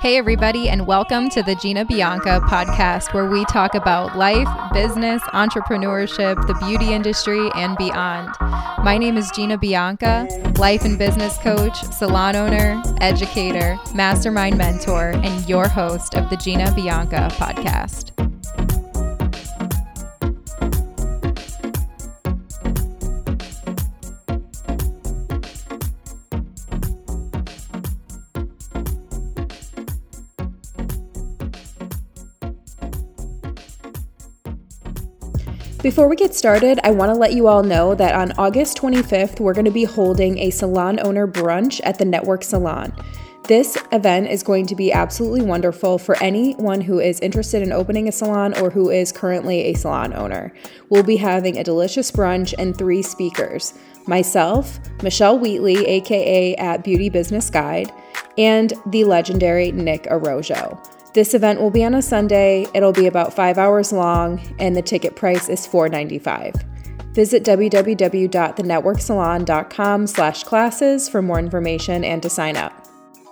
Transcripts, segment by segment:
Hey, everybody, and welcome to the Gina Bianca podcast, where we talk about life, business, entrepreneurship, the beauty industry, and beyond. My name is Gina Bianca, life and business coach, salon owner, educator, mastermind mentor, and your host of the Gina Bianca podcast. Before we get started, I want to let you all know that on August 25th, we're going to be holding a salon owner brunch at the Network Salon. This event is going to be absolutely wonderful for anyone who is interested in opening a salon or who is currently a salon owner. We'll be having a delicious brunch and 3 speakers: myself, Michelle Wheatley, aka at Beauty Business Guide, and the legendary Nick Arrojo. This event will be on a Sunday. It'll be about 5 hours long, and the ticket price is $4.95. Visit www.thenetworksalon.com/classes for more information and to sign up.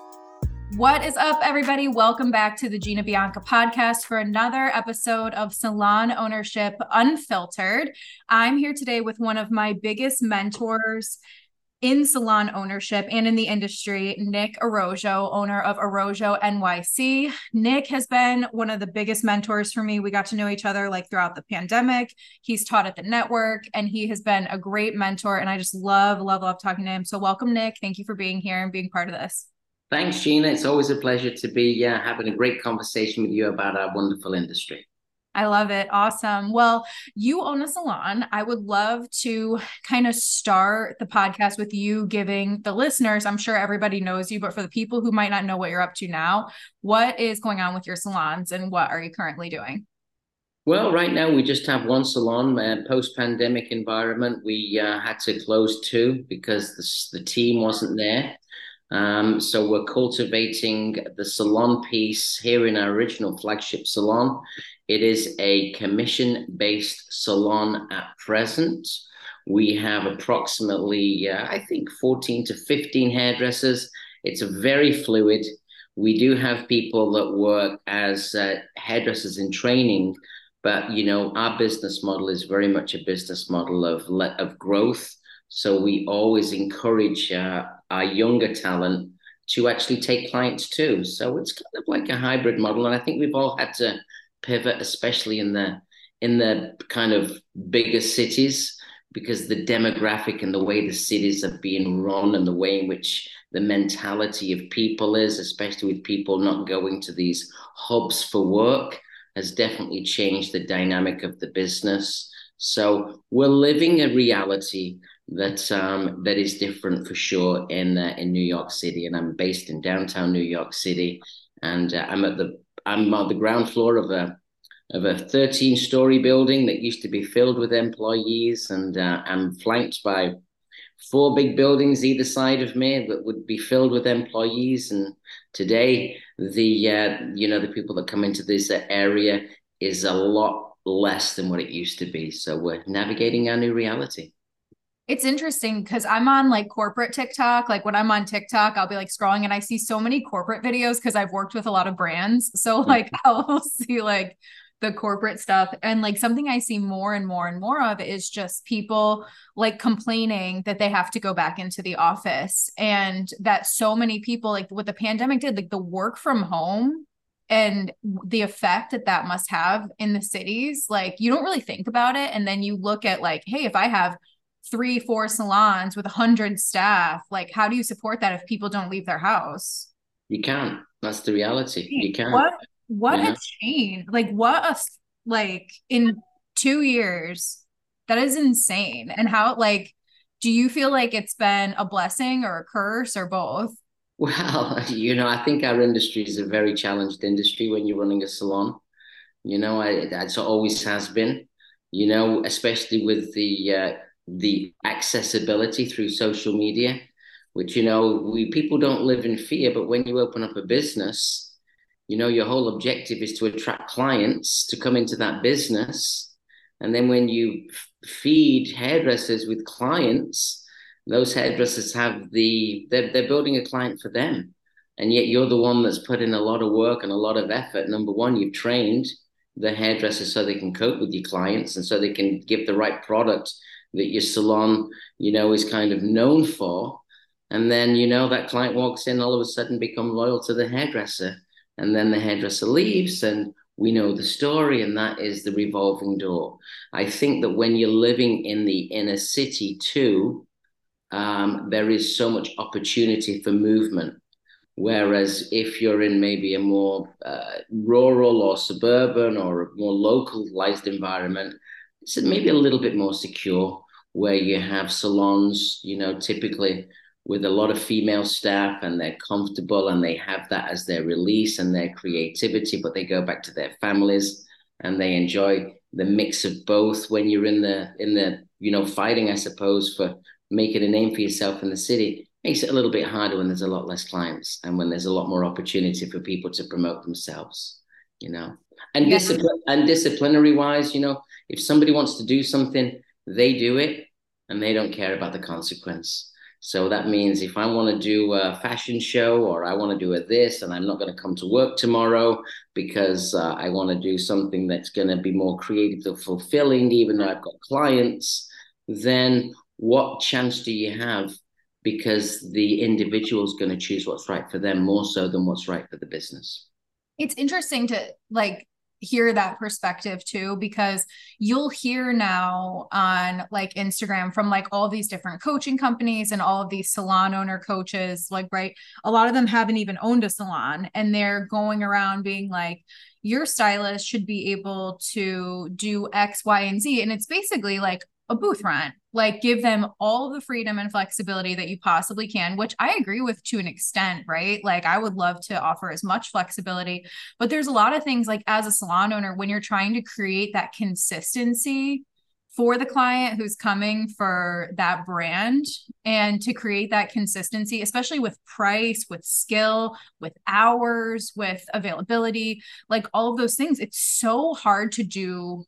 What is up, everybody? Welcome back to the Gina Bianca podcast for another episode of Salon Ownership Unfiltered. I'm here today with one of my biggest mentors in salon ownership and in the industry, Nick Arrojo, owner of Arrojo NYC. Nick has been one of the biggest mentors for me. We got to know each other throughout the pandemic. He's taught at the network and he has been a great mentor. And I just love talking to him. So welcome, Nick. Thank you for being here and being part of this. Thanks, Gina. It's always a pleasure to be having a great conversation with you about our wonderful industry. I love it. Awesome. Well, you own a salon. I would love to kind of start the podcast with you giving the listeners, I'm sure everybody knows you, but for the people who might not know what you're up to now, what is going on with your salons and what are you currently doing? Well, right now we just have one salon. Post-pandemic environment, we had to close 2 because the team wasn't there. So we're cultivating the salon piece here in our original flagship salon. It is a commission-based salon at present. We have approximately, 14 to 15 hairdressers. It's a very fluid. We do have people that work as hairdressers in training, but our business model is very much a business model of growth. So we always encourage our younger talent to actually take clients too. So it's kind of like a hybrid model, and I think we've all had to pivot, especially in the kind of bigger cities, because the demographic and the way the cities are being run and the way in which the mentality of people is, especially with people not going to these hubs for work, has definitely changed the dynamic of the business. So we're living a reality that is different for sure in New York City, and I'm based in downtown New York City, and I'm on the ground floor of a 13-story building that used to be filled with employees, and I'm flanked by 4 big buildings either side of me that would be filled with employees. And today, the people that come into this area is a lot less than what it used to be. So we're navigating our new reality. It's interesting because I'm on corporate TikTok. When I'm on TikTok, I'll be scrolling and I see so many corporate videos because I've worked with a lot of brands. So I'll see the corporate stuff. And something I see more and more and more of is just people complaining that they have to go back into the office, and that so many people, what the pandemic did, the work from home and the effect that must have in the cities. You don't really think about it. And then you look at hey, if I have 3-4 salons with 100 staff, how do you support that if people don't leave their house? You can't. That's the reality. You can't. What a change. In 2 years, that is insane. And how, do you feel it's been a blessing or a curse or both? Well, I think our industry is a very challenged industry when you're running a salon. It always has been, especially with the accessibility through social media, which, people don't live in fear, but when you open up a business, your whole objective is to attract clients to come into that business. And then when you feed hairdressers with clients, those hairdressers they're building a client for them. And yet you're the one that's put in a lot of work and a lot of effort. Number one, you've trained the hairdressers so they can cope with your clients and so they can give the right product that your salon, is kind of known for. And then, that client walks in, all of a sudden become loyal to the hairdresser. And then the hairdresser leaves and we know the story, and that is the revolving door. I think that when you're living in the inner city too, there is so much opportunity for movement. Whereas if you're in maybe a more rural or suburban or a more localized environment, it's maybe a little bit more secure, where you have salons, typically with a lot of female staff, and they're comfortable and they have that as their release and their creativity, but they go back to their families and they enjoy the mix of both. When you're in the fighting, I suppose, for making a name for yourself in the city, makes it a little bit harder when there's a lot less clients and when there's a lot more opportunity for people to promote themselves, And Yeah. disciplinary wise, if somebody wants to do something, they do it and they don't care about the consequence. So that means if I want to do a fashion show or I want to do this and I'm not going to come to work tomorrow because I want to do something that's going to be more creative or fulfilling, even though I've got clients, then what chance do you have? Because the individual is going to choose what's right for them more so than what's right for the business. It's interesting to hear that perspective too, because you'll hear now on Instagram from all these different coaching companies and all of these salon owner coaches, right? A lot of them haven't even owned a salon and they're going around being like, your stylist should be able to do X, Y, and Z. And it's basically a booth rent, give them all the freedom and flexibility that you possibly can, which I agree with to an extent, right? I would love to offer as much flexibility, but there's a lot of things as a salon owner, when you're trying to create that consistency for the client who's coming for that brand, and to create that consistency, especially with price, with skill, with hours, with availability, all of those things, it's so hard to do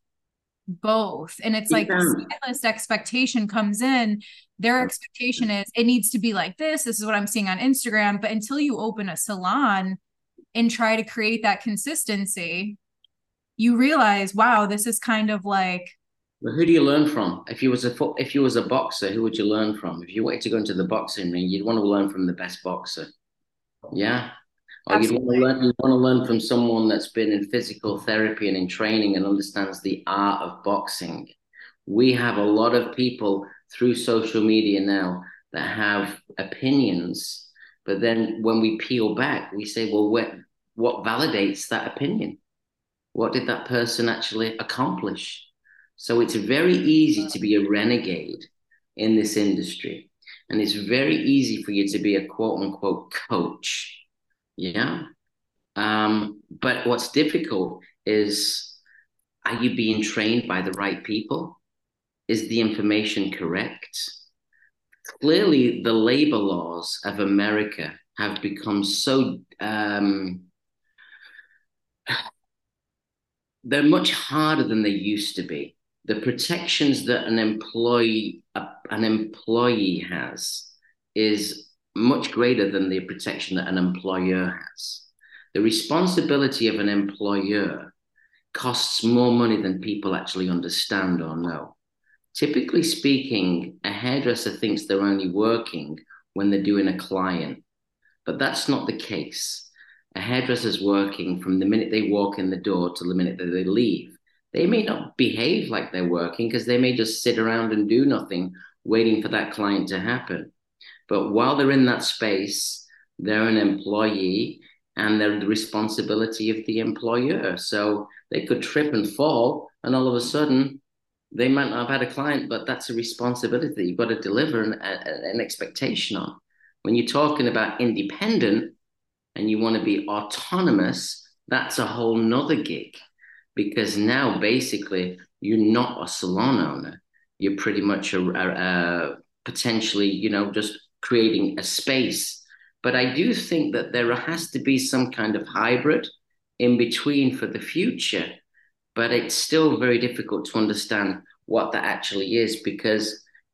both. And it's the stylist expectation comes in, their expectation is it needs to be like this is what I'm seeing on Instagram. But until you open a salon and try to create that consistency, you realize, wow, this is kind of well, who do you learn from? If you was a boxer, who would you learn from? If you wanted to go into the boxing ring, you'd want to learn from the best boxer. Yeah. Or you want to learn from someone that's been in physical therapy and in training and understands the art of boxing. We have a lot of people through social media now that have opinions, but then when we peel back, we say, well, what validates that opinion? What did that person actually accomplish? So it's very easy to be a renegade in this industry. And it's very easy for you to be a quote unquote coach. Yeah. But what's difficult is, are you being trained by the right people? Is the information correct? Clearly, the labor laws of America have become so, they're much harder than they used to be. The protections that an employee has is much greater than the protection that an employer has. The responsibility of an employer costs more money than people actually understand or know. Typically speaking, a hairdresser thinks they're only working when they're doing a client, but that's not the case. A hairdresser's working from the minute they walk in the door to the minute that they leave. They may not behave like they're working because they may just sit around and do nothing, waiting for that client to happen. But while they're in that space, they're an employee and they're the responsibility of the employer. So they could trip and fall, and all of a sudden, they might not have had a client, but that's a responsibility you've got to deliver an expectation on. When you're talking about independent and you want to be autonomous, that's a whole nother gig, because now basically you're not a salon owner. You're pretty much potentially, just creating a space. But I do think that there has to be some kind of hybrid in between for the future. But it's still very difficult to understand what that actually is, because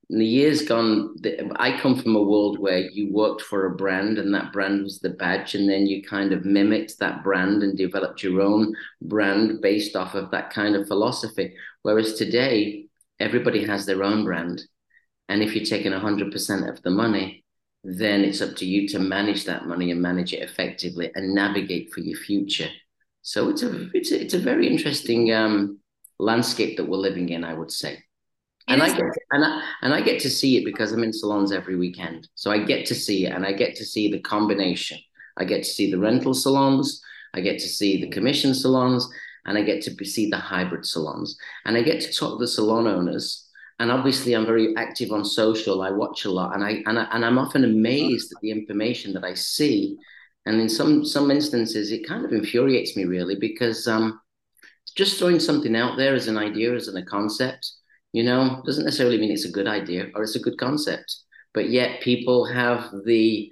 in the years gone, I come from a world where you worked for a brand and that brand was the badge, and then you kind of mimicked that brand and developed your own brand based off of that kind of philosophy. Whereas today, everybody has their own brand. And if you're taking 100% of the money, then it's up to you to manage that money and manage it effectively and navigate for your future. So it's a very interesting landscape that we're living in, I would say. It And is. I get to see it because I'm in salons every weekend. So I get to see it and I get to see the combination. I get to see the rental salons, I get to see the commission salons, and I get to see the hybrid salons. And I get to talk to the salon owners. And obviously I'm very active on social. I watch a lot and I'm often amazed at the information that I see. And in some instances it kind of infuriates me really because just throwing something out there as an idea, as a concept, doesn't necessarily mean it's a good idea or it's a good concept. But yet people have the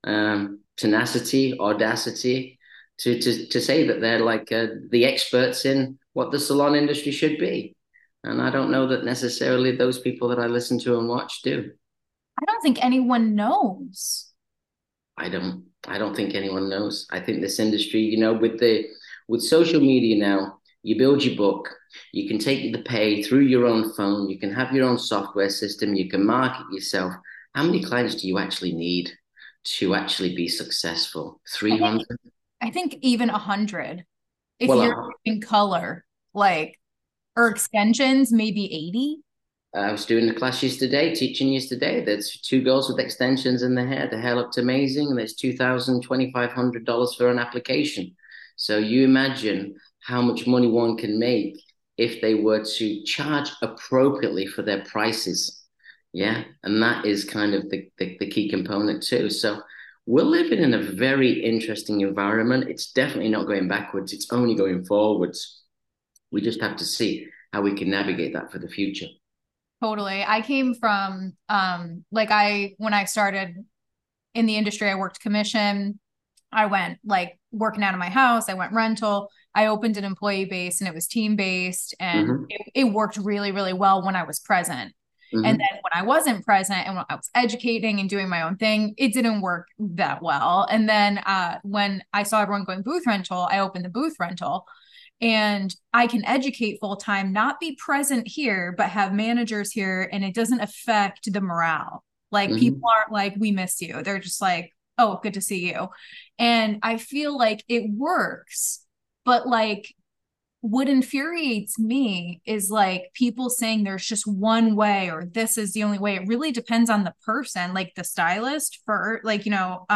tenacity, audacity to say that they're like the experts in what the salon industry should be. And I don't know that necessarily those people that I listen to and watch do. I don't think anyone knows. I don't think anyone knows. I think this industry, with social media now, you build your book, you can take the pay through your own phone, you can have your own software system, you can market yourself. How many clients do you actually need to actually be successful? 300? I think even 100. If Well, you're in color, like, or extensions, maybe 80. I was doing the class yesterday, teaching yesterday. There's two girls with extensions in their hair. The hair looked amazing, and there's $2,000, $2,500 for an application. So you imagine how much money one can make if they were to charge appropriately for their prices. Yeah, and that is kind of the key component too. So we're living in a very interesting environment. It's definitely not going backwards. It's only going forwards. We just have to see how we can navigate that for the future. Totally. I came from when I started in the industry, I worked commission. I went like working out of my house. I went rental. I opened an employee base and it was team based and Mm-hmm. it worked really, really well when I was present. And Mm-hmm. then when I wasn't present and when I was educating and doing my own thing, it didn't work that well. And then when I saw everyone going booth rental, I opened the booth rental and I can educate full time, not be present here, but have managers here. And it doesn't affect the morale. Like people Mm-hmm. aren't like, we miss you. They're just like, oh, good to see you. And I feel like it works, but like what infuriates me is like people saying there's just one way or this is the only way. It really depends on the person, like the stylist for like,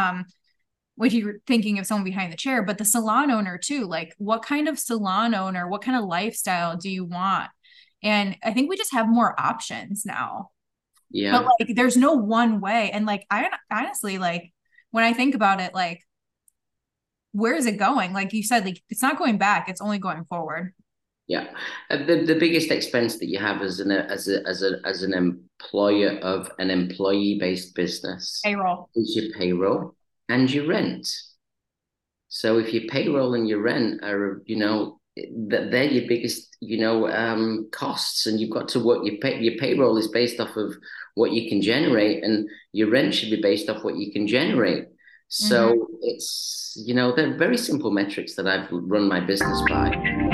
if you're thinking of someone behind the chair, but the salon owner too, like what kind of salon owner, what kind of lifestyle do you want? And I think we just have more options now, but Yeah. like there's no one way. And like, I honestly, like when I think about it, like, where is it going? Like you said, like it's not going back, it's only going forward. Yeah, the biggest expense that you have as an employer of an employee based business Payroll. is your payroll and your rent. So if your payroll and your rent are, that they're your biggest, costs, and you've got to work your payroll is based off of what you can generate, and your rent should be based off what you can generate. Mm-hmm. So they're very simple metrics that I've run my business by.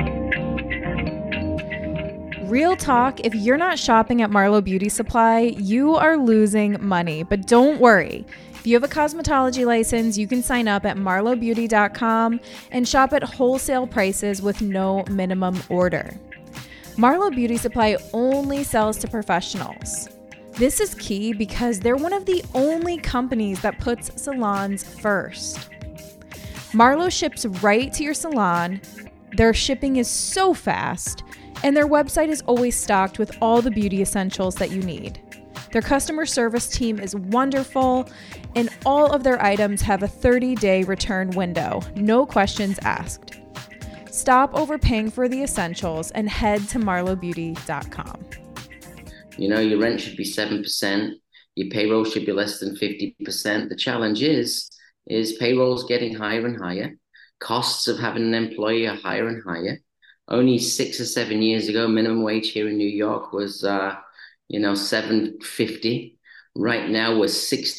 Real talk, if you're not shopping at Marlowe Beauty Supply, you are losing money. But don't worry. If you have a cosmetology license, you can sign up at marlowebeauty.com and shop at wholesale prices with no minimum order. Marlowe Beauty Supply only sells to professionals. This is key because they're one of the only companies that puts salons first. Marlowe ships right to your salon. Their shipping is so fast, and their website is always stocked with all the beauty essentials that you need. Their customer service team is wonderful, and all of their items have a 30-day return window, no questions asked. Stop overpaying for the essentials and head to marlowebeauty.com. Your rent should be 7%. Your payroll should be less than 50%. The challenge is payroll's getting higher and higher. Costs of having an employee are higher and higher. Only 6 or 7 years ago, minimum wage here in New York was, $7.50. Right now we're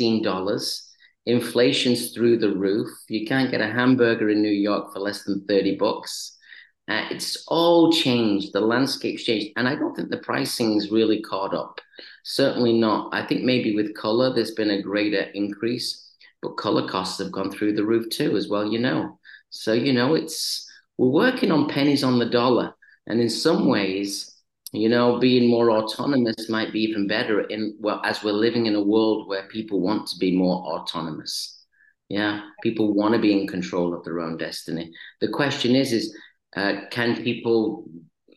$16. Inflation's through the roof. You can't get a hamburger in New York for less than $30. It's all changed. The landscape's changed. And I don't think the pricing's really caught up. Certainly not. I think maybe with color, there's been a greater increase, but color costs have gone through the roof too, as well, So, we're working on pennies on the dollar. And in some ways, being more autonomous might be even better as we're living in a world where people want to be more autonomous. Yeah, people want to be in control of their own destiny. The question is, can people,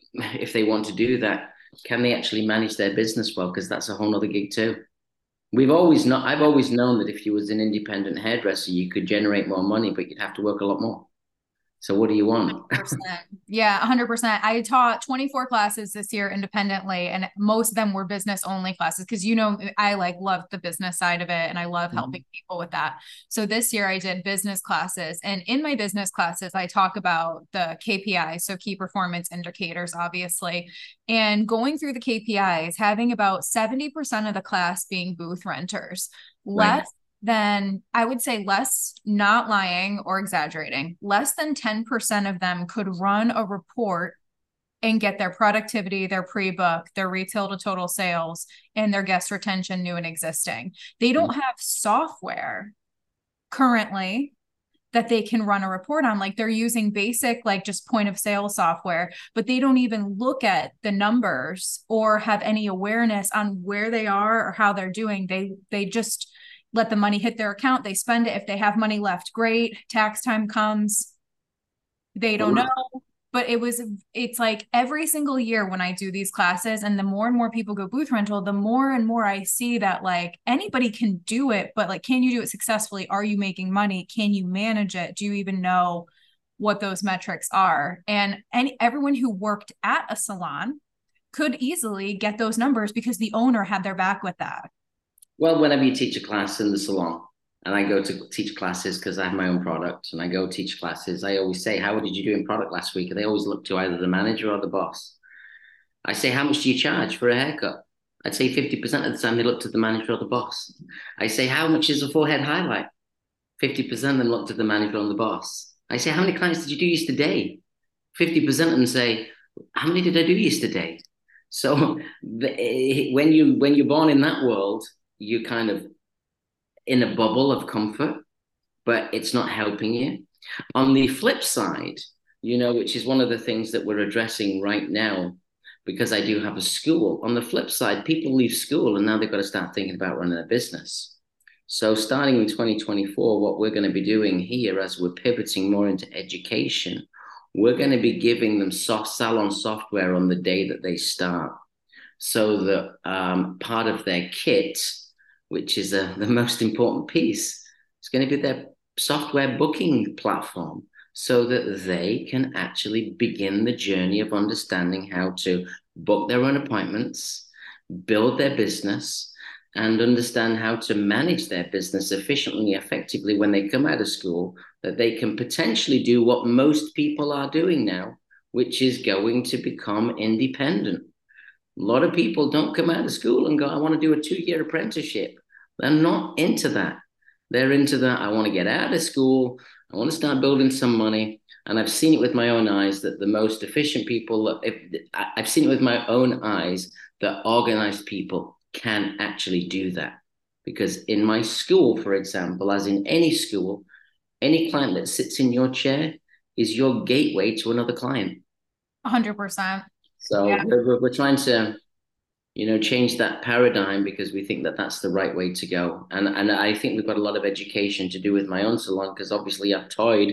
if they want to do that, can they actually manage their business well? Because that's a whole other gig too. I've always known that if you was an independent hairdresser, you could generate more money, but you'd have to work a lot more. So what do you want? 100%. Yeah, 100%. I taught 24 classes this year independently, and most of them were business only classes because, I love the business side of it and I love helping people with that. So this year I did business classes, and in my business classes, I talk about the KPIs. So key performance indicators, obviously, and going through the KPIs, having about 70% of the class being booth renters, less then I would say less, not lying or exaggerating, less than 10% of them could run a report and get their productivity, their pre-book, their retail to total sales, and their guest retention new and existing. They don't have software currently that they can run a report on. They're using basic, just point of sale software, but they don't even look at the numbers or have any awareness on where they are or how they're doing. They just let the money hit their account. They spend it. If they have money left, great. Tax time comes, they don't know. But it's like every single year when I do these classes and the more and more people go booth rental, the more and more I see that anybody can do it, but can you do it successfully? Are you making money? Can you manage it? Do you even know what those metrics are? And everyone who worked at a salon could easily get those numbers because the owner had their back with that. Well, whenever you teach a class in the salon, and I go to teach classes because I have my own product and I go teach classes, I always say, how did you do in product last week? And they always look to either the manager or the boss. I say, how much do you charge for a haircut? I'd say 50% of the time they look to the manager or the boss. I say, how much is a forehead highlight? 50% of them look to the manager or the boss. I say, how many clients did you do yesterday? 50% of them say, how many did I do yesterday? So when you're born in that world, you're kind of in a bubble of comfort, but it's not helping you. On the flip side, which is one of the things that we're addressing right now, because I do have a school. On the flip side, people leave school and now they've got to start thinking about running a business. So starting in 2024, what we're going to be doing here as we're pivoting more into education, we're going to be giving them salon software on the day that they start. So that part of their kit, which is the most important piece, is going to be their software booking platform so that they can actually begin the journey of understanding how to book their own appointments, build their business, and understand how to manage their business efficiently, effectively when they come out of school, that they can potentially do what most people are doing now, which is going to become independent. A lot of people don't come out of school and go, I want to do a 2-year apprenticeship. They're not into that. They're into that. I want to get out of school. I want to start building some money. And I've seen it with my own eyes that the most efficient people, I've seen it with my own eyes that organized people can actually do that. Because in my school, for example, as in any school, any client that sits in your chair is your gateway to another client. 100%. So yeah. we're trying to, change that paradigm because we think that that's the right way to go. And I think we've got a lot of education to do with my own salon because obviously I toyed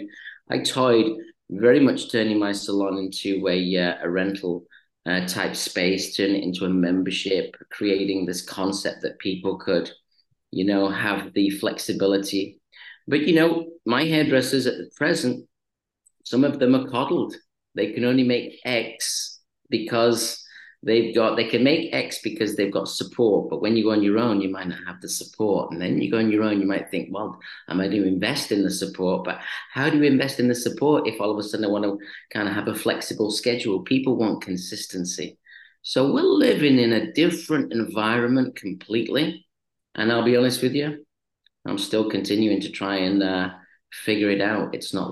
very much turning my salon into a rental type space, turn it into a membership, creating this concept that people could, have the flexibility. But, my hairdressers at the present, some of them are coddled. They can only make X because they can make X because they've got support. But when you go on your own, you might not have the support. And then you go on your own, you might think, well, am I going to invest in the support? But how do you invest in the support if all of a sudden I want to kind of have a flexible schedule? People want consistency. So we're living in a different environment completely. And I'll be honest with you, I'm still continuing to try and figure it out.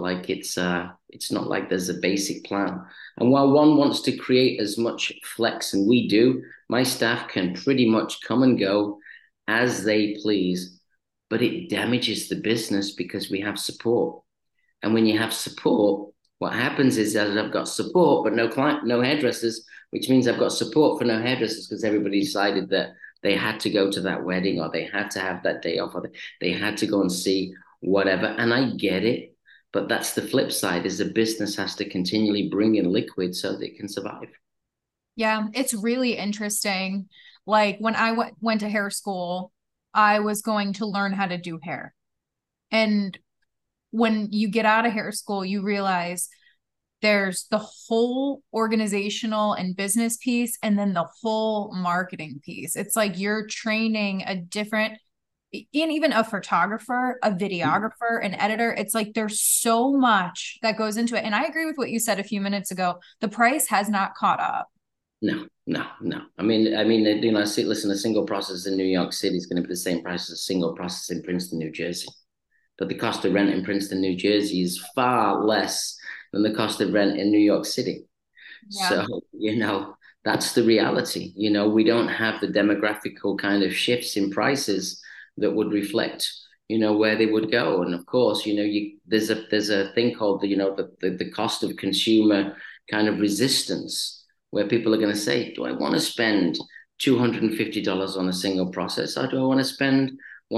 It's not like there's a basic plan. And while one wants to create as much flex, and we do, my staff can pretty much come and go as they please, but it damages the business because we have support. And when you have support, what happens is that I've got support, but no hairdressers, which means I've got support for no hairdressers because everybody decided that they had to go to that wedding or they had to have that day off or they had to go and see whatever. And I get it, but that's the flip side is the business has to continually bring in liquid so that it can survive. Yeah, it's really interesting. Like when I went to hair school, I was going to learn how to do hair. And when you get out of hair school, you realize there's the whole organizational and business piece, and then the whole marketing piece. It's like you're training a different, and even a photographer, a videographer, an editor. It's like there's so much that goes into it. And I agree with what you said a few minutes ago. The price has not caught up. No, no, no. Listen, a single process in New York City is going to be the same price as a single process in Princeton, New Jersey. But the cost of rent in Princeton, New Jersey is far less than the cost of rent in New York City. Yeah. So, that's the reality. We don't have the demographical kind of shifts in prices that would reflect, where they would go. And of course, there's a thing called the cost of consumer kind of resistance, where people are going to say, do I want to spend $250 on a single process, or do I want to spend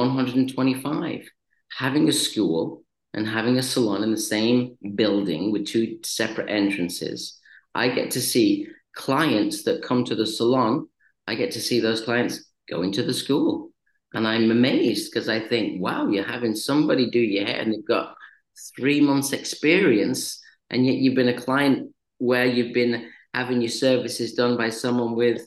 $125? Having a school and having a salon in the same building with two separate entrances, I get to see clients that come to the salon. I get to see those clients go into the school. And I'm amazed because I think, wow, you're having somebody do your hair and they've got 3 months experience. And yet you've been a client where you've been having your services done by someone with,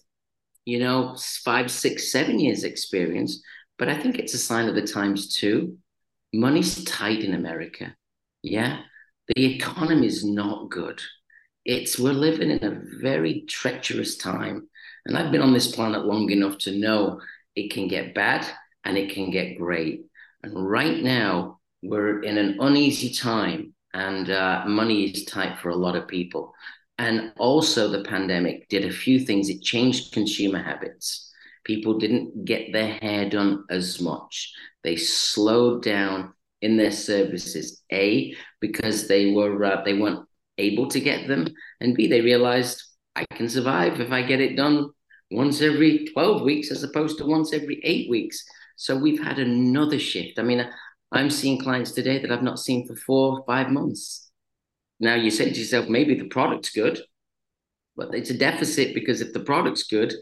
5, 6, 7 years experience. But I think it's a sign of the times too. Money's tight in America. Yeah. The economy is not good. We're living in a very treacherous time. And I've been on this planet long enough to know it can get bad and it can get great. And right now we're in an uneasy time and money is tight for a lot of people. And also the pandemic did a few things. It changed consumer habits. People didn't get their hair done as much. They slowed down in their services, A, because they weren't able to get them, and B, they realized I can survive if I get it done once every 12 weeks as opposed to once every 8 weeks. So we've had another shift. I mean, I'm seeing clients today that I've not seen for 4 or 5 months. Now you say to yourself, maybe the product's good, but it's a deficit because if the product's good,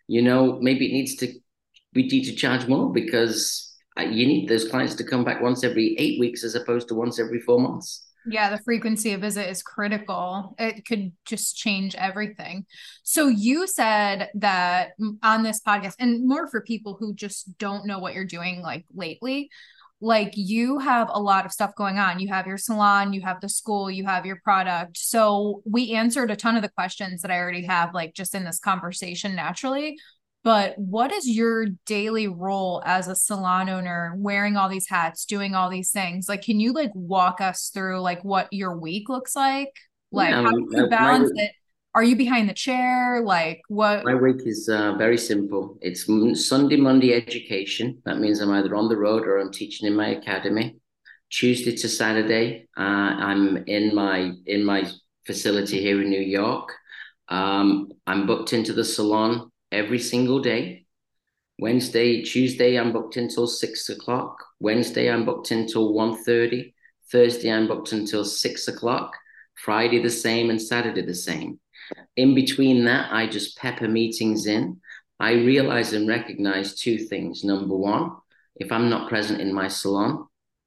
maybe we need to charge more because you need those clients to come back once every 8 weeks as opposed to once every 4 months. Yeah, the frequency of visit is critical. It could just change everything. So you said that on this podcast, and more for people who just don't know what you're doing like lately, like you have a lot of stuff going on. You have your salon, you have the school, you have your product. So we answered a ton of the questions that I already have, like just in this conversation naturally. But what is your daily role as a salon owner, wearing all these hats, doing all these things? Like, can you like walk us through like what your week looks like? Like, how do you balance it? Are you behind the chair? Like what? My week is very simple. It's Sunday, Monday education. That means I'm either on the road or I'm teaching in my academy. Tuesday to Saturday, I'm in my facility here in New York. I'm booked into the salon every single day. Tuesday, I'm booked until 6 o'clock. Wednesday, I'm booked until 1:30. Thursday, I'm booked until 6 o'clock. Friday, the same, and Saturday, the same. In between that, I just pepper meetings in. I realize and recognize two things. Number one, if I'm not present in my salon,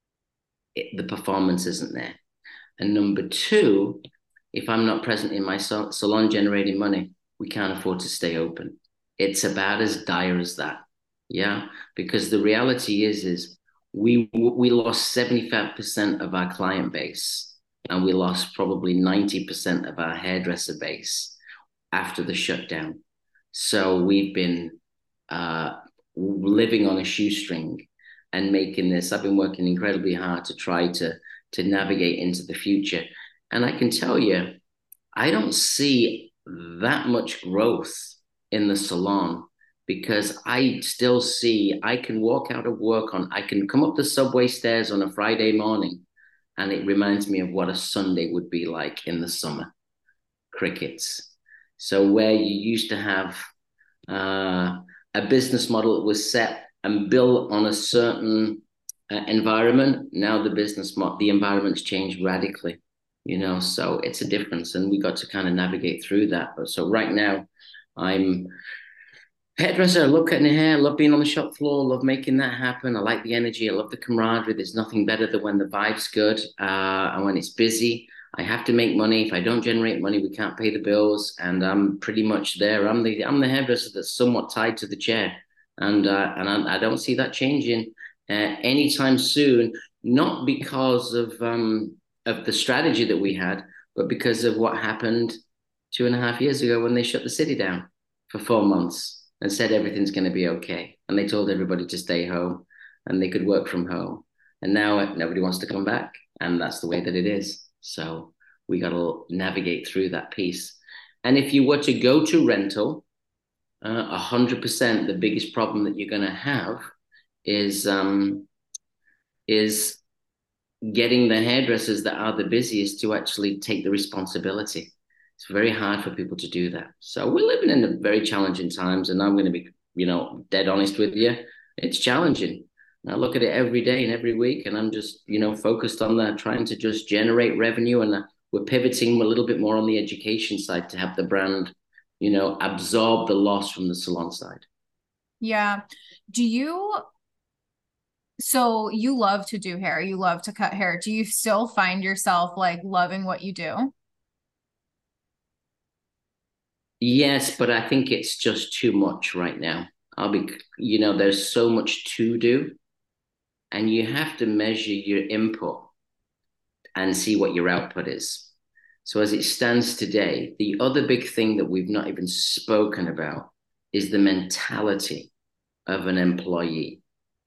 the performance isn't there. And number two, if I'm not present in my salon generating money, we can't afford to stay open. It's about as dire as that. Yeah, because the reality is we lost 75% of our client base. And we lost probably 90% of our hairdresser base after the shutdown. So we've been living on a shoestring and making this. I've been working incredibly hard to try to navigate into the future. And I can tell you, I don't see that much growth in the salon because I still see I can walk out of work I can come up the subway stairs on a Friday morning and it reminds me of what a Sunday would be like in the summer. Crickets. So where you used to have a business model that was set and built on a certain environment, now the environment's changed radically, so it's a difference, and we got to kind of navigate through that. But so right now, I'm hairdresser. I love cutting hair. I love being on the shop floor. I love making that happen. I like the energy. I love the camaraderie. There's nothing better than when the vibe's good and when it's busy. I have to make money. If I don't generate money, we can't pay the bills. And I'm pretty much there. I'm the hairdresser that's somewhat tied to the chair, and I don't see that changing anytime soon. Not because of the strategy that we had, but because of what happened 2.5 years ago when they shut the city down for 4 months and said everything's going to be okay. And they told everybody to stay home and they could work from home. And now nobody wants to come back. And that's the way that it is. So we got to navigate through that piece. And if you were to go to rental, 100%, the biggest problem that you're going to have is getting the hairdressers that are the busiest to actually take the responsibility. It's very hard for people to do that. So we're living in very challenging times, and I'm going to be, dead honest with you. It's challenging. I look at it every day and every week, and I'm just, focused on that, trying to just generate revenue. And we're pivoting a little bit more on the education side to have the brand, absorb the loss from the salon side. Yeah. So you love to do hair, you love to cut hair. Do you still find yourself like loving what you do? Yes, but I think it's just too much right now. There's so much to do, and you have to measure your input and see what your output is. So as it stands today, the other big thing that we've not even spoken about is the mentality of an employee.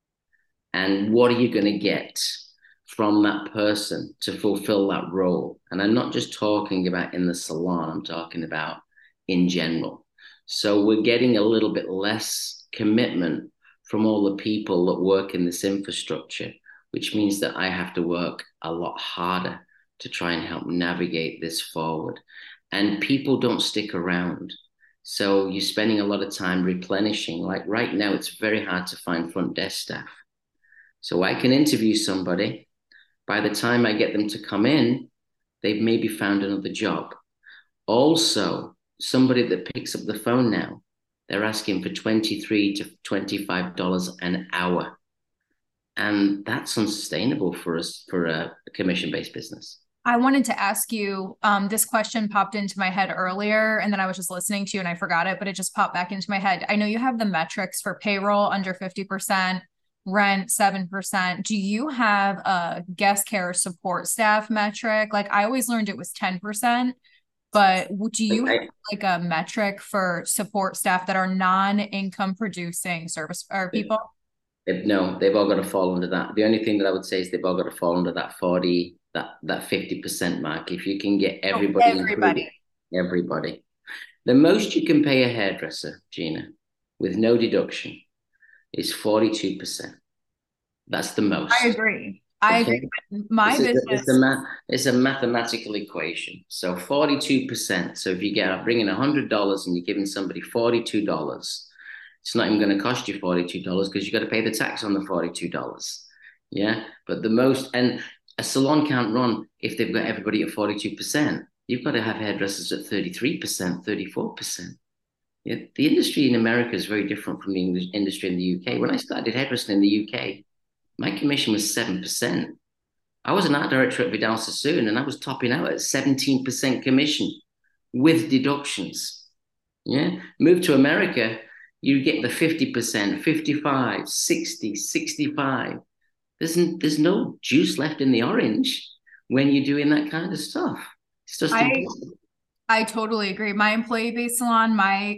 And what are you going to get from that person to fulfill that role? And I'm not just talking about in the salon, I'm talking about in general. So we're getting a little bit less commitment from all the people that work in this infrastructure, which means that I have to work a lot harder to try and help navigate this forward. And people don't stick around. So you're spending a lot of time replenishing. Like right now, it's very hard to find front desk staff. So I can interview somebody. By the time I get them to come in, they've maybe found another job. Also, somebody that picks up the phone now, they're asking for $23 to $25 an hour. And that's unsustainable for us, for a commission-based business. I wanted to ask you, this question popped into my head earlier, and then I was just listening to you and I forgot it, but it just popped back into my head. I know you have the metrics for payroll under 50%, rent 7%. Do you have a guest care support staff metric? Like I always learned it was 10%, but do you have like a metric for support staff that are non-income producing service or people? No, they've all got to fall under that. The only thing that I would say is they've all got to fall under that 50% mark. If you can get everybody. The most you can pay a hairdresser, Gina, with no deduction, is 42%. That's the most. I agree. I agree. My business. It's a mathematical equation. So 42%. So if you bring in $100 and you're giving somebody $42, it's not even going to cost you $42 because you got to pay the tax on the $42. Yeah. But and a salon can't run if they've got everybody at 42%. You've got to have hairdressers at 33%, 34%. Yeah, the industry in America is very different from the English industry in the UK. When I started hairdressing in the UK, my commission was 7%. I was an art director at Vidal Sassoon and I was topping out at 17% commission with deductions. Yeah. Move to America, you get the 50%, 55, 60, 65. There's no juice left in the orange when you're doing that kind of stuff. It's just impossible. I totally agree. My employee-based salon,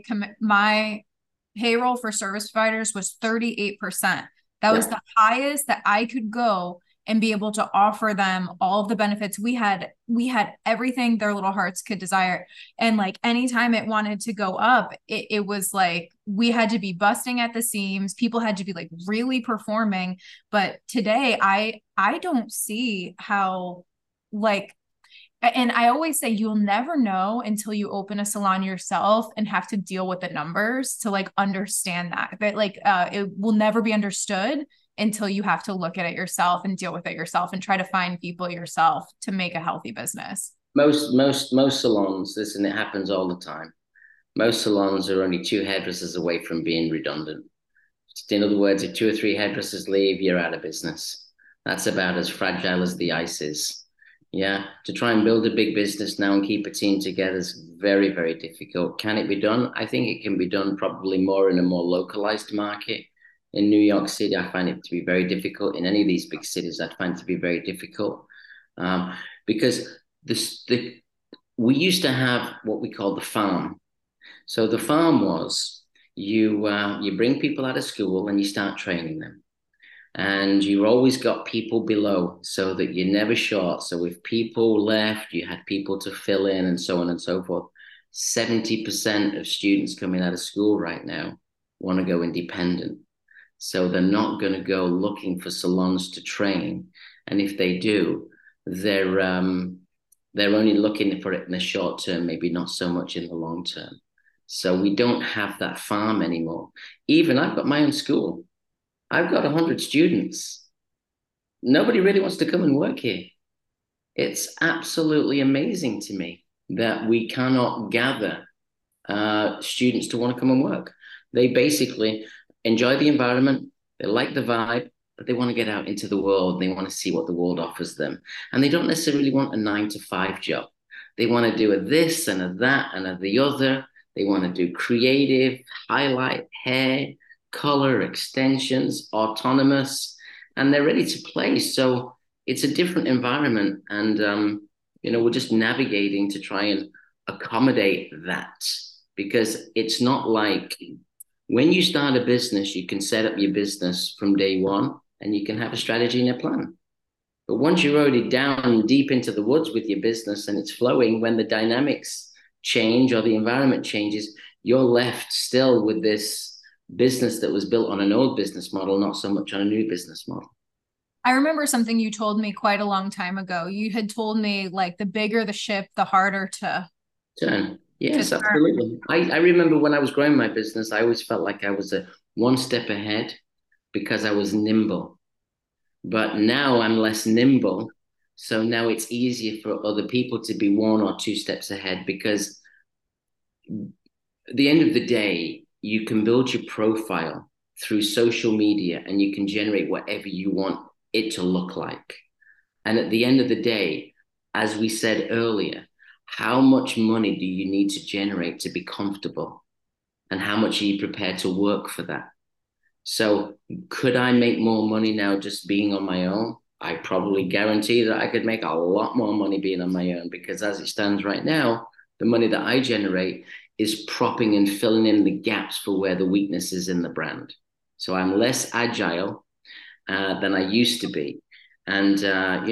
my payroll for service providers was 38%. That was Yeah. the highest that I could go and be able to offer them all of the benefits. We had everything their little hearts could desire. And like anytime it wanted to go up, it was like we had to be busting at the seams. People had to be like really performing. But today I don't see how like and I always say you'll never know until you open a salon yourself and have to deal with the numbers to like understand that like it will never be understood until you have to look at it yourself and deal with it yourself and try to find people yourself to make a healthy business. Most salons, listen, it happens all the time. Most salons are only two hairdressers away from being redundant. In other words, if two or three hairdressers leave, you're out of business. That's about as fragile as the ice is. Yeah, to try and build a big business now and keep a team together is very, very difficult. Can it be done? I think it can be done probably more in a more localized market. In New York City, I find it to be very difficult. In any of these big cities, I find it to be very difficult because we used to have what we call the farm. So the farm was you bring people out of school and you start training them. And you always got people below so that you're never short. So if people left, you had people to fill in and so on and so forth. 70% of students coming out of school right now want to go independent. So they're not going to go looking for salons to train. And if they do, they're only looking for it in the short term, maybe not so much in the long term. So we don't have that farm anymore. Even I've got my own school. I've got 100 students. Nobody really wants to come and work here. It's absolutely amazing to me that we cannot gather students to want to come and work. They basically enjoy the environment, they like the vibe, but they want to get out into the world. They want to see what the world offers them. And they don't necessarily want a 9 to 5 job. They want to do a this and a that and a the other. They want to do creative, highlight, hair, color, extensions, autonomous, and they're ready to play. So it's a different environment. And, we're just navigating to try and accommodate that because it's not like when you start a business, you can set up your business from day one and you can have a strategy and a plan. But once you're already down deep into the woods with your business and it's flowing, when the dynamics change or the environment changes, you're left still with this business that was built on an old business model, not so much on a new business model. I remember something you told me quite a long time ago. You had told me like the bigger the ship, the harder to turn. Yes, turn. absolutely. I remember when I was growing my business, I always felt like I was one step ahead because I was nimble. But now I'm less nimble. So now it's easier for other people to be 1 or 2 steps ahead because at the end of the day, you can build your profile through social media and you can generate whatever you want it to look like. And at the end of the day, as we said earlier, how much money do you need to generate to be comfortable? And how much are you prepared to work for that? So could I make more money now just being on my own? I probably guarantee that I could make a lot more money being on my own because as it stands right now, the money that I generate is propping and filling in the gaps for where the weakness is in the brand. So I'm less agile than I used to be. And,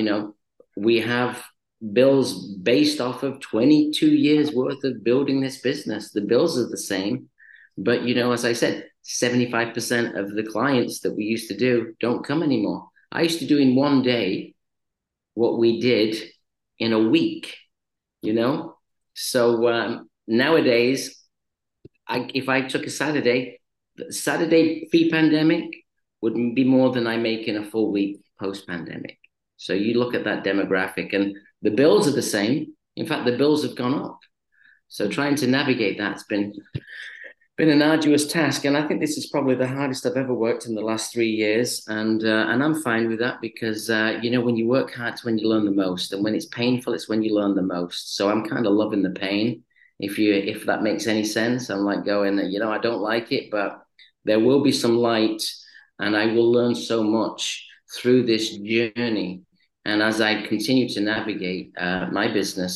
we have bills based off of 22 years worth of building this business. The bills are the same. But, as I said, 75% of the clients that we used to do don't come anymore. I used to do in one day what we did in a week, So nowadays, if I took a Saturday pre-pandemic would be more than I make in a full week post-pandemic. So you look at that demographic and the bills are the same. In fact, the bills have gone up. So trying to navigate that's been an arduous task. And I think this is probably the hardest I've ever worked in the last 3 years. And I'm fine with that because, when you work hard, it's when you learn the most. And when it's painful, it's when you learn the most. So I'm kind of loving the pain. If that makes any sense, I'm like going, I don't like it, but there will be some light and I will learn so much through this journey. And as I continue to navigate my business,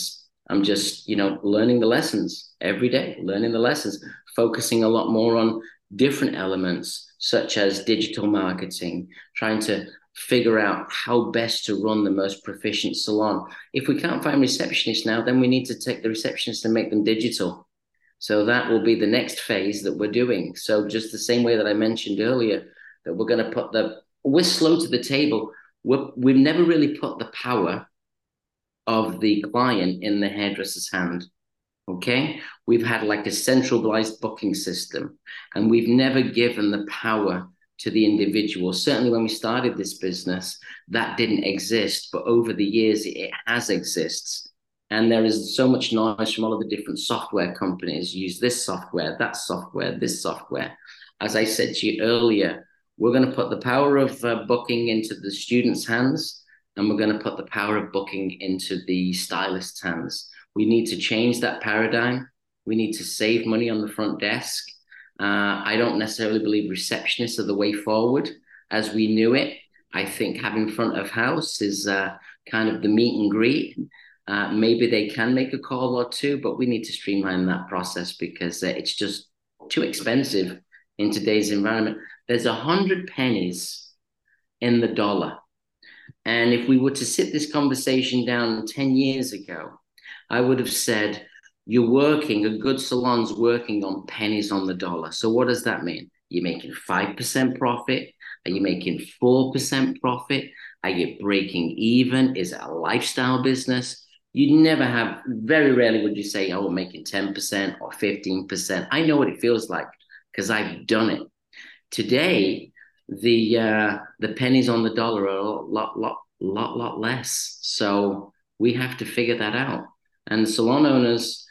I'm just, learning the lessons every day, learning the lessons, focusing a lot more on different elements such as digital marketing, trying to figure out how best to run the most proficient salon. If we can't find receptionists now, then we need to take the receptionists and make them digital. So that will be the next phase that we're doing. So just the same way that I mentioned earlier, that we're going to we're slow to the table. We've never really put the power of the client in the hairdresser's hand. Okay. We've had like a centralized booking system, and we've never given the power to the individual. Certainly when we started this business, that didn't exist, but over the years, it has exists. And there is so much knowledge from all of the different software companies. Use this software, that software, this software. As I said to you earlier, we're going to put the power of booking into the students' hands, and we're going to put the power of booking into the stylist's hands. We need to change that paradigm. We need to save money on the front desk. I don't necessarily believe receptionists are the way forward as we knew it. I think having front of house is kind of the meet and greet. Maybe they can make a call or two, but we need to streamline that process because it's just too expensive in today's environment. There's 100 pennies in the dollar. And if we were to sit this conversation down 10 years ago, I would have said, a good salon's working on pennies on the dollar. So what does that mean? You're making 5% profit? Are you making 4% profit? Are you breaking even? Is it a lifestyle business? Very rarely would you say, oh, we're making 10% or 15%. I know what it feels like because I've done it. Today, the pennies on the dollar are a lot less. So we have to figure that out. And salon owners,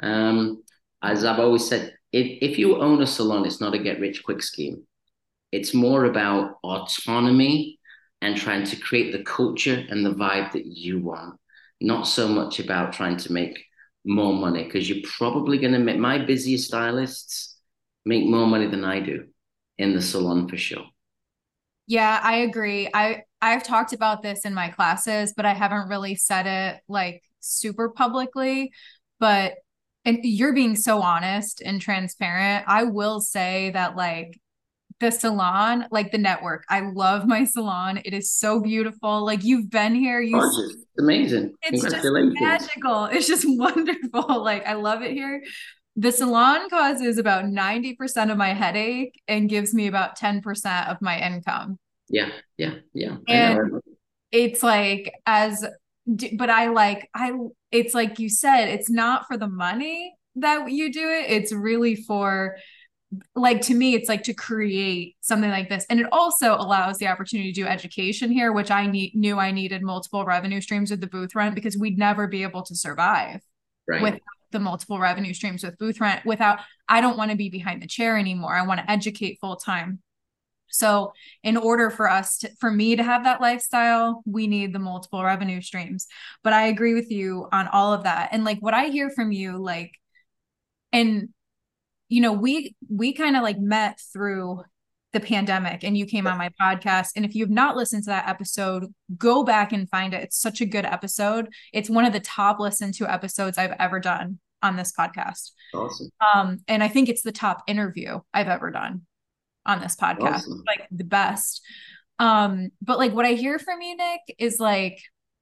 as I've always said, if you own a salon, it's not a get-rich-quick scheme. It's more about autonomy and trying to create the culture and the vibe that you want. Not so much about trying to make more money, because you're probably going to make my busiest stylists make more money than I do in the salon for sure. Yeah, I agree. I've talked about this in my classes, but I haven't really said it like super publicly. And you're being so honest and transparent. I will say that like the salon, like the network, I love my salon. It is so beautiful. Like you've been here. It's amazing. It's just magical. It's just wonderful. Like I love it here. The salon causes about 90% of my headache and gives me about 10% of my income. Yeah. And it's like, it's like you said, it's not for the money that you do it. It's really for, like, to me, it's like to create something like this. And it also allows the opportunity to do education here, which I knew I needed multiple revenue streams with the booth rent, because we'd never be able to survive without the multiple revenue streams with booth rent. I don't want to be behind the chair anymore. I want to educate full time. So in order for me to have that lifestyle, we need the multiple revenue streams. But I agree with you on all of that. And like what I hear from you, like, and we kind of like met through the pandemic, and you came on my podcast. And if you've not listened to that episode, go back and find it. It's such a good episode. It's one of the top listened to episodes I've ever done on this podcast. Awesome. And I think it's the top interview I've ever done on this podcast. Awesome. Like the best. But like what I hear from you, Nick, is like,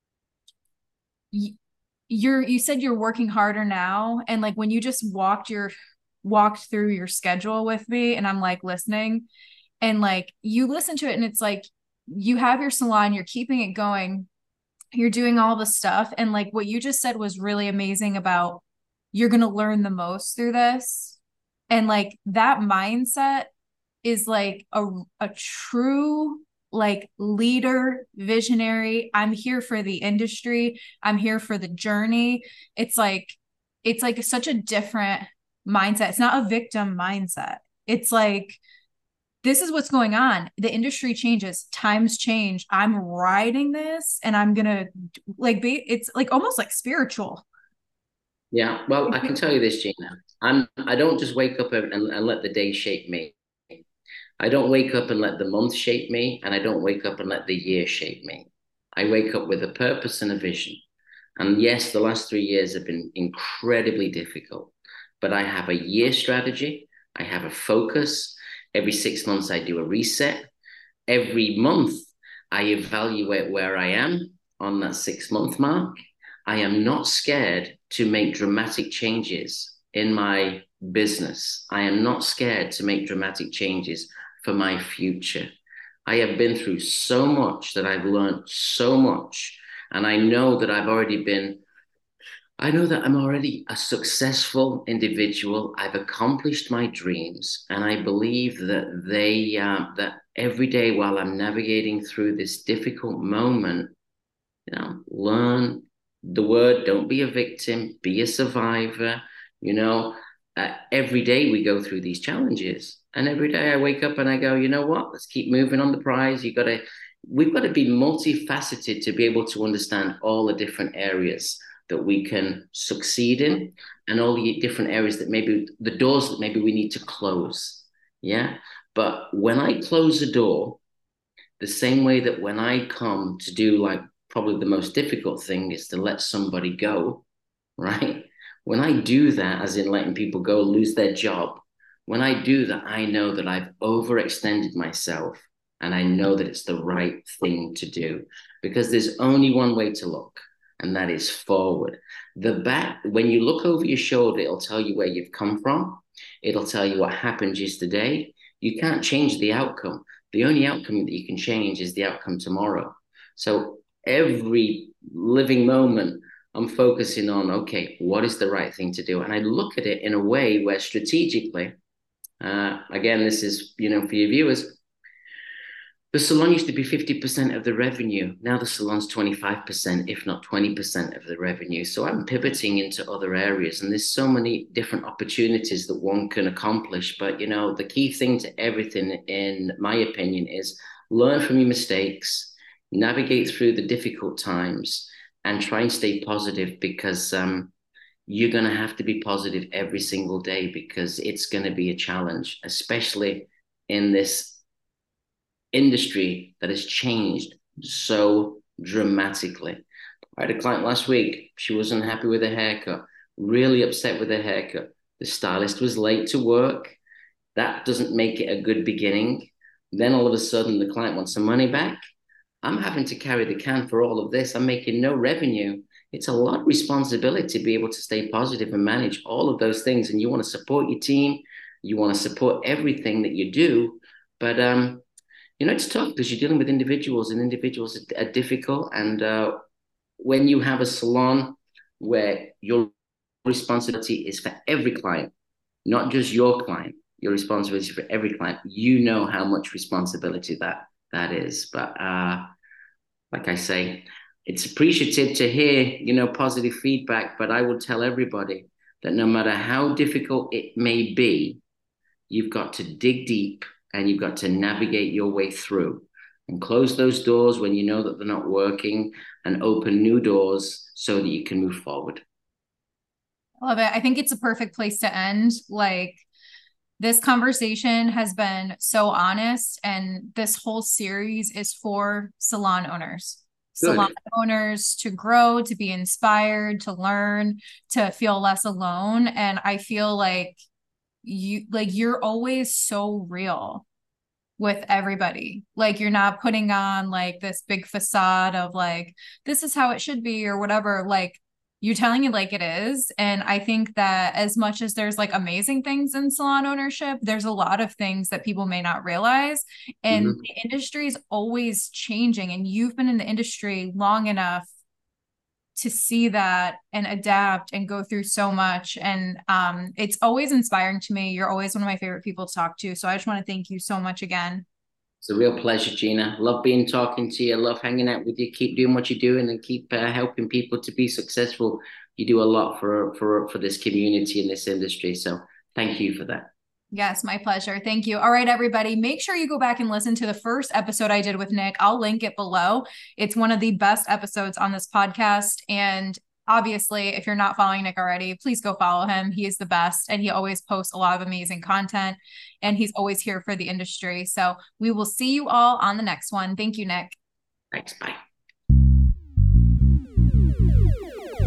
you said you're working harder now. And like, when you just walked through your schedule with me, and I'm like listening, and like you listen to it, and it's like, you have your salon, you're keeping it going, you're doing all the stuff. And like what you just said was really amazing about, you're going to learn the most through this. And like that mindset is like a true like leader, visionary. I'm here for the industry. I'm here for the journey. It's like such a different mindset. It's not a victim mindset. It's like, this is what's going on. The industry changes, times change. I'm riding this, and I'm going to like it's like almost like spiritual. Yeah. Well, I can tell you this, Gina. I don't just wake up and let the day shape me. I don't wake up and let the month shape me, and I don't wake up and let the year shape me. I wake up with a purpose and a vision. And yes, the last 3 years have been incredibly difficult, but I have a year strategy. I have a focus. Every 6 months, I do a reset. Every month, I evaluate where I am on that 6 month mark. I am not scared to make dramatic changes in my business. I am not scared to make dramatic changes for my future. I have been through so much that I've learned so much. And I know that I know that I'm already a successful individual. I've accomplished my dreams. And I believe that that every day while I'm navigating through this difficult moment, learn the word, don't be a victim, be a survivor. Every day we go through these challenges, and every day I wake up and I go, you know what, let's keep moving on the prize. We've got to be multifaceted to be able to understand all the different areas that we can succeed in, and all the different areas that maybe the doors that maybe we need to close. Yeah. But when I close a door, the same way that when I come to do, like, probably the most difficult thing is to let somebody go, right? When I do that, as in letting people go, lose their job, when I do that, I know that I've overextended myself, and I know that it's the right thing to do, because there's only one way to look, and that is forward. The back, when you look over your shoulder, it'll tell you where you've come from. It'll tell you what happened yesterday. You can't change the outcome. The only outcome that you can change is the outcome tomorrow. So every living moment, I'm focusing on, okay, what is the right thing to do? And I look at it in a way where strategically, again, this is, for your viewers, the salon used to be 50% of the revenue. Now the salon's 25%, if not 20% of the revenue. So I'm pivoting into other areas, and there's so many different opportunities that one can accomplish. But, the key thing to everything, in my opinion, is learn from your mistakes, navigate through the difficult times, and try and stay positive, because you're going to have to be positive every single day, because it's going to be a challenge, especially in this industry that has changed so dramatically. I had a client last week. She wasn't happy with her haircut, really upset with her haircut. The stylist was late to work. That doesn't make it a good beginning. Then all of a sudden, the client wants some money back. I'm having to carry the can for all of this. I'm making no revenue. It's a lot of responsibility to be able to stay positive and manage all of those things. And you want to support your team. You want to support everything that you do. But, it's tough, because you're dealing with individuals, and individuals are difficult. And when you have a salon where your responsibility is for every client, not just your client, your responsibility for every client, how much responsibility that is. But like I say, it's appreciative to hear, positive feedback. But I will tell everybody that no matter how difficult it may be, you've got to dig deep, and you've got to navigate your way through, and close those doors when you know that they're not working, and open new doors so that you can move forward. I love it. I think it's a perfect place to end. Like, this conversation has been so honest, and this whole series is for salon owners. Good. Salon owners to grow, to be inspired, to learn, to feel less alone. And I feel like you're always so real with everybody. Like, you're not putting on like this big facade of like, this is how it should be or whatever. Like, you're telling it like it is. And I think that as much as there's like amazing things in salon ownership, there's a lot of things that people may not realize. And the industry is always changing. And you've been in the industry long enough to see that and adapt and go through so much. And it's always inspiring to me. You're always one of my favorite people to talk to. So I just want to thank you so much again. It's a real pleasure, Gina. Love talking to you. Love hanging out with you. Keep doing what you're doing, and keep helping people to be successful. You do a lot for this community and this industry. So thank you for that. Yes, my pleasure. Thank you. All right, everybody, make sure you go back and listen to the first episode I did with Nick. I'll link it below. It's one of the best episodes on this podcast. And obviously, if you're not following Nick already, please go follow him. He is the best, and he always posts a lot of amazing content, and he's always here for the industry. So we will see you all on the next one. Thank you, Nick. Thanks. Bye.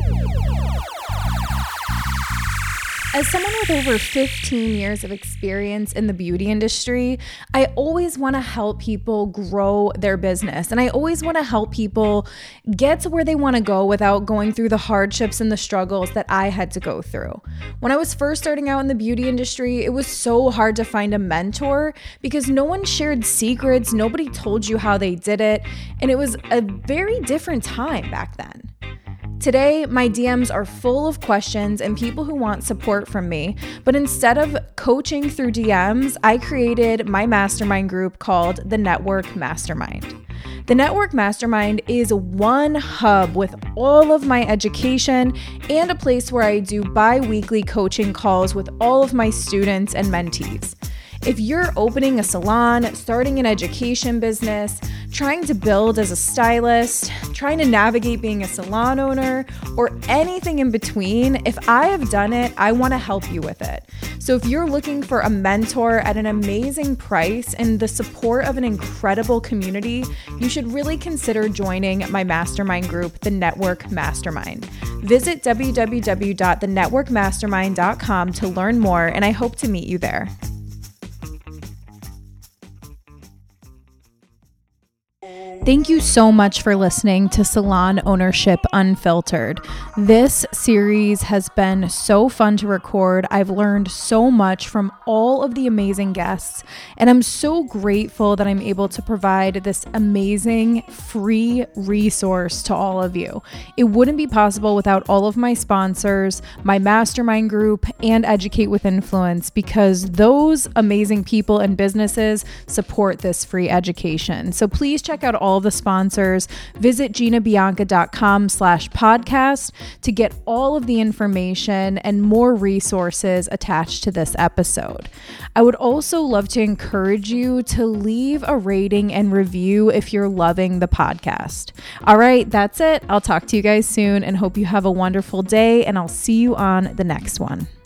As someone with over 15 years of experience in the beauty industry, I always want to help people grow their business. And I always want to help people get to where they want to go without going through the hardships and the struggles that I had to go through. When I was first starting out in the beauty industry, it was so hard to find a mentor because no one shared secrets, nobody told you how they did it, and it was a very different time back then. Today, my DMs are full of questions and people who want support from me, but instead of coaching through DMs, I created my mastermind group called the Network Mastermind. The Network Mastermind is one hub with all of my education and a place where I do bi-weekly coaching calls with all of my students and mentees. If you're opening a salon, starting an education business, trying to build as a stylist, trying to navigate being a salon owner, or anything in between, if I have done it, I want to help you with it. So if you're looking for a mentor at an amazing price and the support of an incredible community, you should really consider joining my mastermind group, the Network Mastermind. Visit www.thenetworkmastermind.com to learn more, and I hope to meet you there. Thank you so much for listening to Salon Ownership Unfiltered. This series has been so fun to record. I've learned so much from all of the amazing guests, and I'm so grateful that I'm able to provide this amazing free resource to all of you. It wouldn't be possible without all of my sponsors, my mastermind group, and Educate with Influence, because those amazing people and businesses support this free education. So please check out all of the sponsors. Visit ginabianca.com/podcast to get all of the information and more resources attached to this episode. I would also love to encourage you to leave a rating and review if you're loving the podcast. All right, that's it. I'll talk to you guys soon and hope you have a wonderful day, and I'll see you on the next one.